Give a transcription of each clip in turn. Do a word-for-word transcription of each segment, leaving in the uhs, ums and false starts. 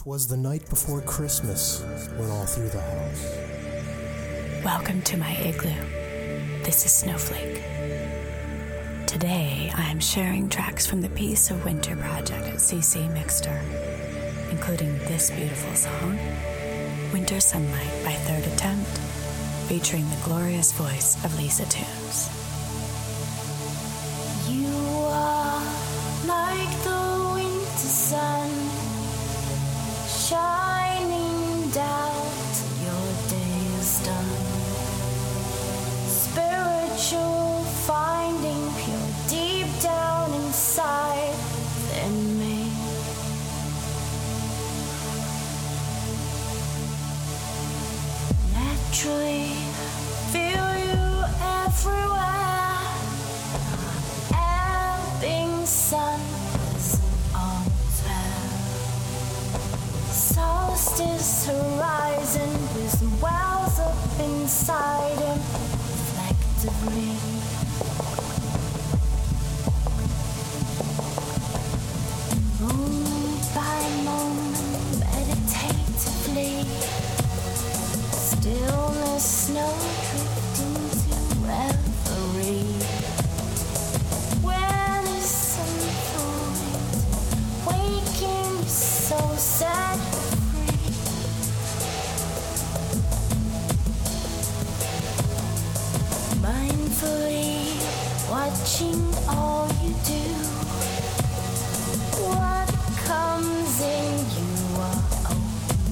'Twas the night before Christmas went all through the house. Welcome to my igloo. This is Snowflake. Today, I am sharing tracks from the Peace of Winter project at C C Mixter, including this beautiful song, Winter Sunlight by Third Attempt, featuring the glorious voice of Lisa Tunes. You are like the winter sun, shining down till your day is done. Spiritual, finding pure deep down inside within me. Naturally, feel you everywhere. Ebbing sun is on tear. Solstice horizon with wells up inside him reflectively. Moment by moment, meditatively. Stillness, snow drifting to reverie. When the sun falling, waking so set free. Mindfully watching all you do. What comes in you are open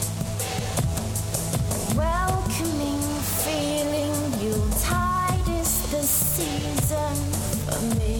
to. Welcoming feeling Yuletide is the season for me.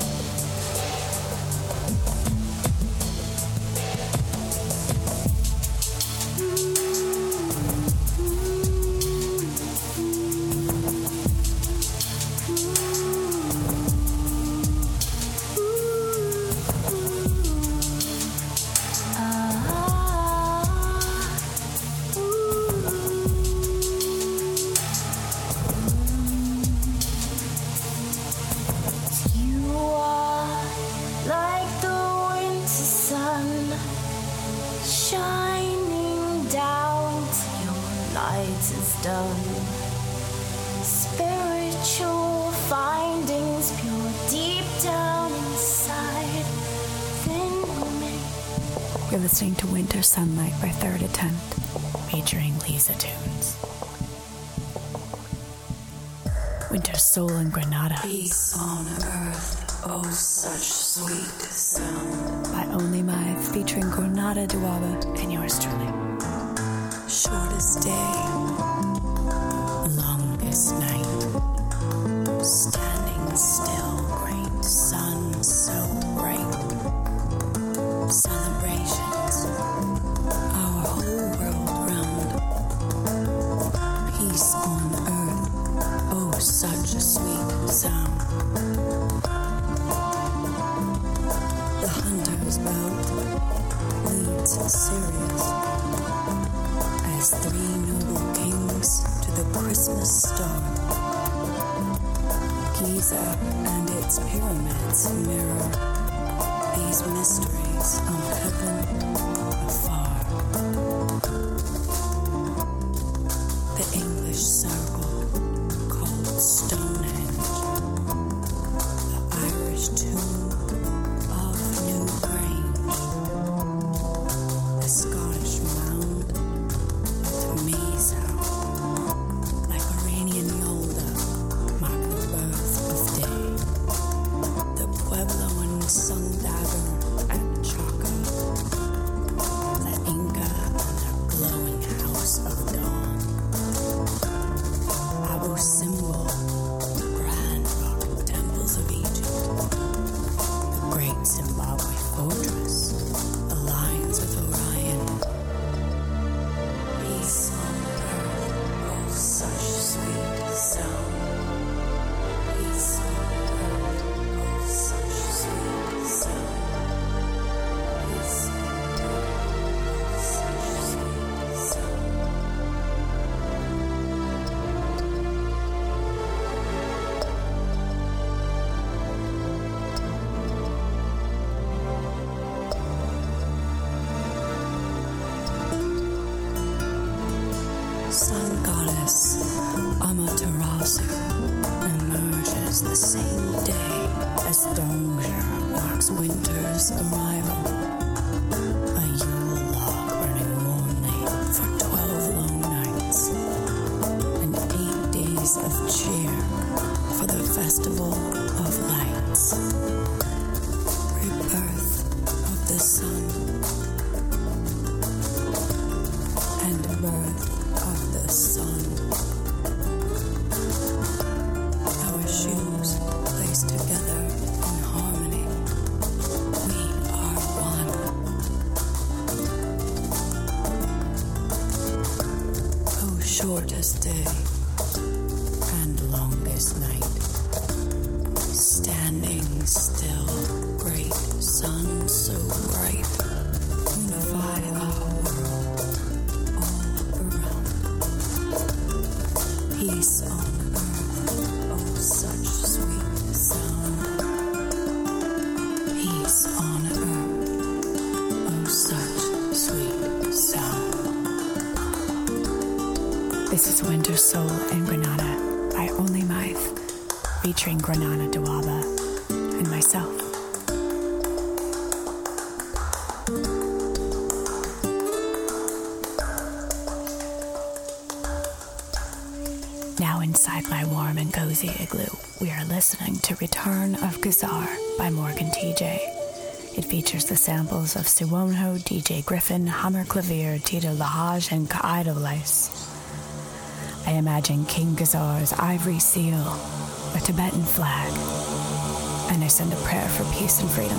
Done. Spiritual findings pure deep down inside within me. You're listening to Winter Sunlight by Third Attempt, featuring Lisa Tunes. Winter Soul in Granada. Peace on earth, oh such sweet sound. By Only My, featuring Granada Duwaba and yours truly. Shortest day, longest night, standing still, great sun so bright. Celebrations, our whole world round. Peace on earth, oh such a sweet sound. The hunter's belt leads Sirius as three noble kings to the Christmas star. Giza and its pyramids mirror these mysteries of heaven afar. The English circle called Stonehenge, the Irish tomb of New Grange, the Scottish mound to Mesa, like Iranian Yolda, mark the birth of day. The Puebloan sun dagger at Chaco, the Inca and their glowing house of dawn. Abu Simbel, the grand rock temples of Egypt, the great Zimbabwe fortress, the lines with Orion, shortest day and longest night. Standing still, great sun so bright, unify our world all around. Peace on earth, oh such sweet sound. Peace on earth, oh such sweet sound. This is Winter Soul in Granada by Only Mythe, featuring Granada Dawaba and myself. Now inside my warm and cozy igloo, we are listening to Return of Gazar by Morgan T J. It features the samples of Suwonho, D J Griffin, Hammer Clavier, Tito Lahaj, and Kaidolais. I imagine King Gazar's ivory seal, a Tibetan flag, and I send a prayer for peace and freedom.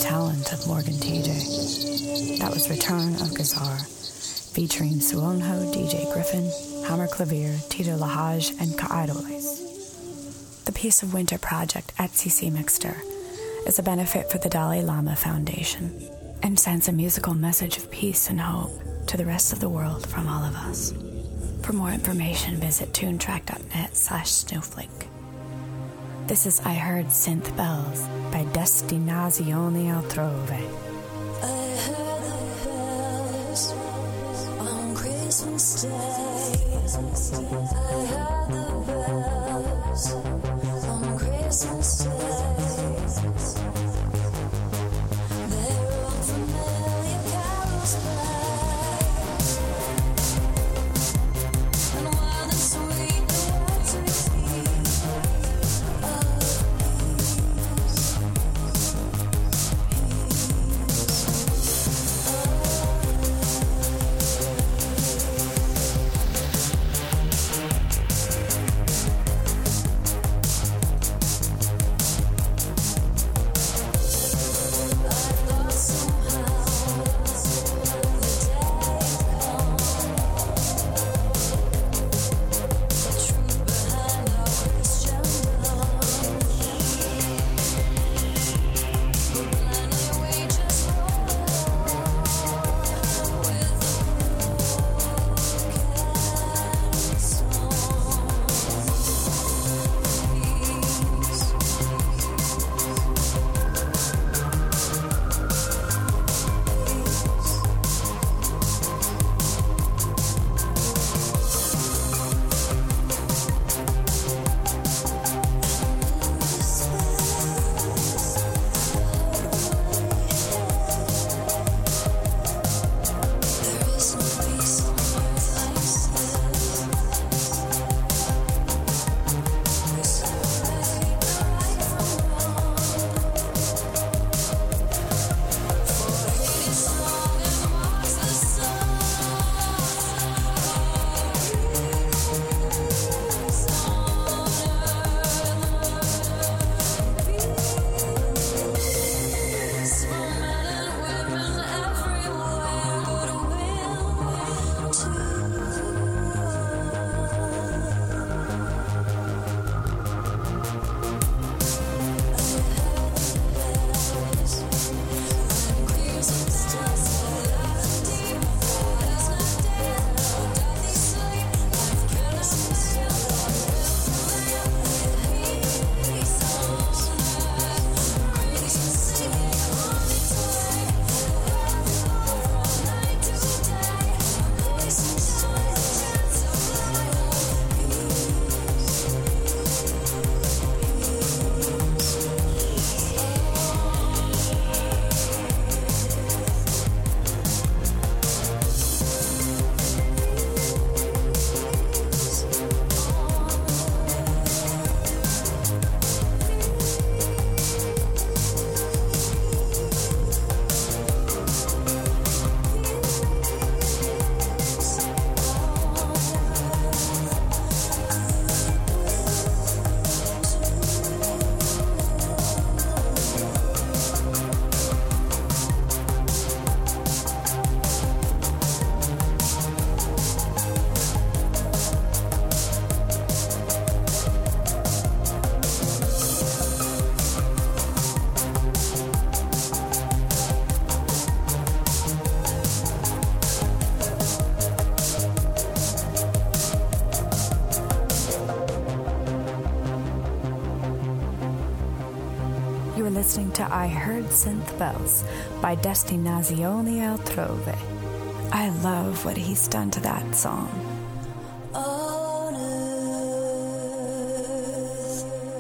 talent of Morgan T J. That was Return of Gazar, featuring Suonho, D J Griffin, Hammer Clavier, Tito Lahaj, and Kaidolis. The Peace of Winter project at C C Mixter is a benefit for the Dalai Lama Foundation and sends a musical message of peace and hope to the rest of the world from all of us. For more information, visit tunetrack.net slash snowflake. This is I Heard Synth Bells by Destinazione Altrove. I heard the bells on Christmas Day. I heard the bells on Christmas Day. Their old familiar carols play, and wild and sweet the words repeat of Listening to I Heard Synth Bells by Destinazione Altrove. I love what he's done to that song. On earth,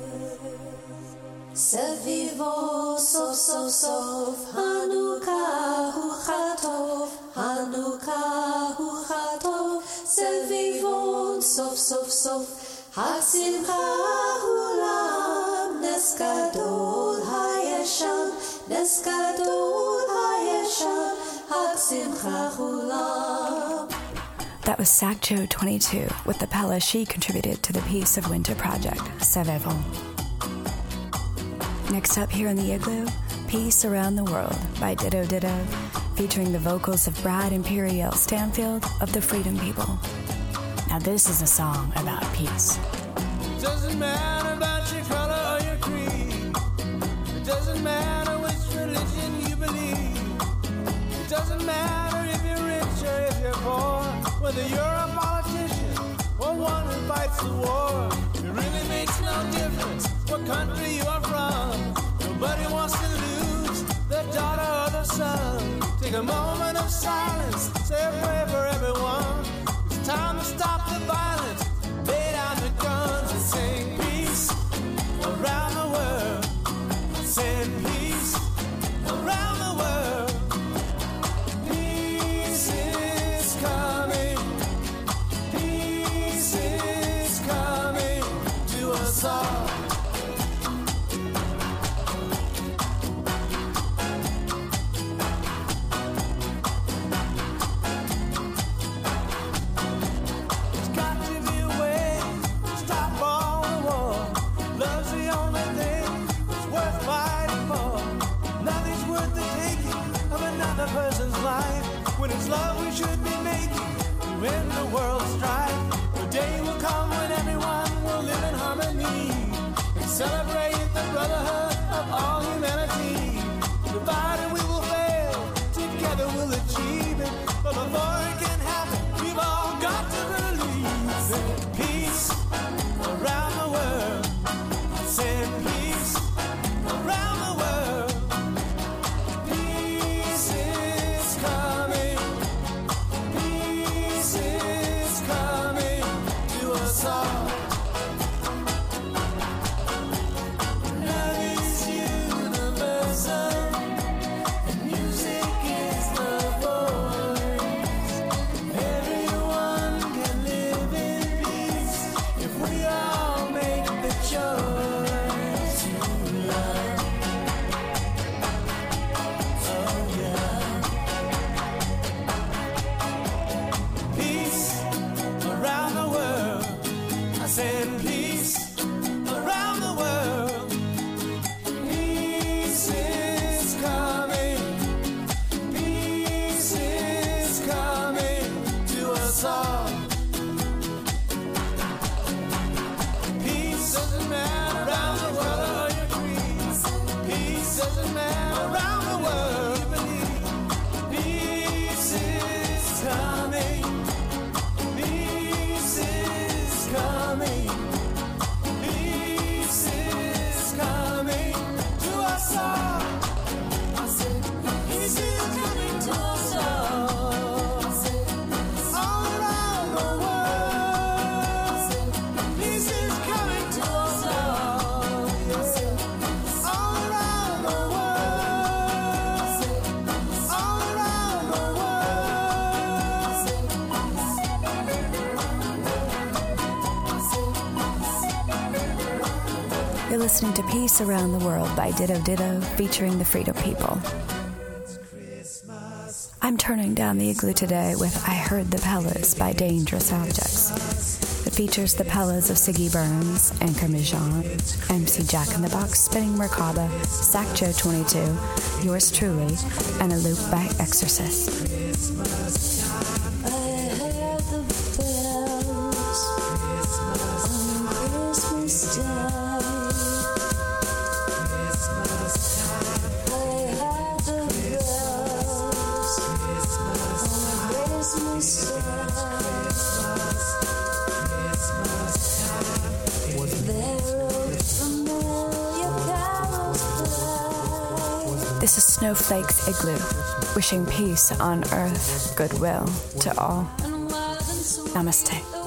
Sevivo sof sof sof Hanukkah hu chatov Hanukkah hu chatov Sevivo sof sof sof Hasimcha hulam Nes gadol hayeshan Nes gadol hayeshan Hasimcha hulam. That was Sakjo twenty-two with the Pella she contributed to the Peace of Winter project, Sevevo. Next up here in the Igloo, Peace Around the World by Ditto Ditto, featuring the vocals of Brad Imperial Stanfield of the Freedom People. Now this is a song about peace. It doesn't matter about your color or your creed. It doesn't matter which religion you believe. It doesn't matter if you're rich or if you're poor. Whether you're a politician or one who fights the war, it really makes no difference what country you are from. Nobody wants to lose their daughter or their son. Take a moment of silence, say a prayer for everyone. It's time to stop the violence, lay down the guns and sing peace around the world. Send peace around the world. Peace is coming. Peace is coming to us all. Love we should be making when the world strife. The day will come when everyone will live in harmony and celebrate the brotherhood of all humanity. Divided we will fail, together we'll achieve it. But before it can happen, we've all got to believe in peace around the world. Send peace around the world. Peace is coming. You're listening to Peace Around the World by Ditto Ditto, featuring the Freedom People. I'm turning down the igloo today with I Heard the Pellas by Dangerous Objects. It features the Pellas of Siggy Burns, Anchor Mijan, M C Jack in the Box, Spinning Merkaba, Sack Joe twenty-two, Yours Truly, and a loop by Exorcist. This is Snowflake's Igloo, wishing peace on earth, goodwill to all. Namaste.